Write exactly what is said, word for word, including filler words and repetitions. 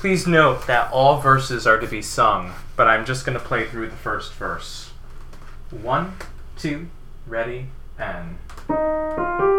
Please note that all verses are to be sung, but I'm just going to play through the first verse. One, two, ready, and...